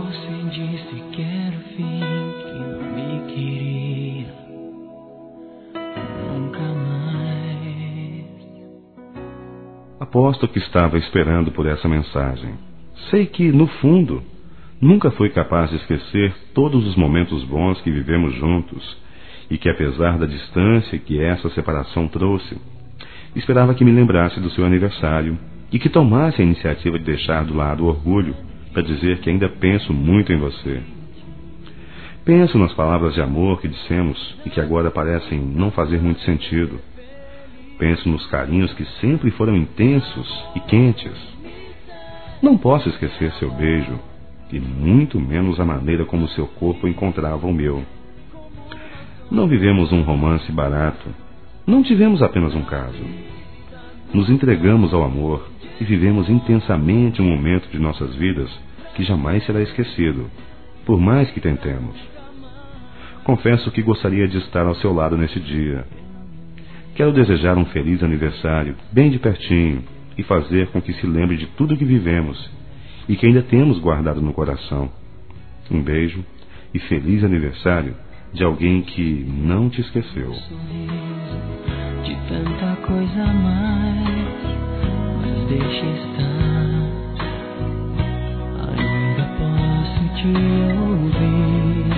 Você disse que era o fim, que não me queria nunca mais. Aposto que estava esperando por essa mensagem. Sei que, no fundo, nunca fui capaz de esquecer todos os momentos bons que vivemos juntos e que, apesar da distância que essa separação trouxe, esperava que me lembrasse do seu aniversário e que tomasse a iniciativa de deixar do lado o orgulho para dizer que ainda penso muito em você. Penso nas palavras de amor que dissemos e que agora parecem não fazer muito sentido. Penso nos carinhos que sempre foram intensos e quentes. Não posso esquecer seu beijo e muito menos a maneira como seu corpo encontrava o meu. Não vivemos um romance barato. Não tivemos apenas um caso. Nos entregamos ao amor e vivemos intensamente um momento de nossas vidas que jamais será esquecido, por mais que tentemos. Confesso que gostaria de estar ao seu lado nesse dia. Quero desejar um feliz aniversário, bem de pertinho, e fazer com que se lembre de tudo que vivemos e que ainda temos guardado no coração. Um beijo e feliz aniversário de alguém que não te esqueceu. De tanta coisa a mais, mas deixe estar. Ainda posso te ouvir.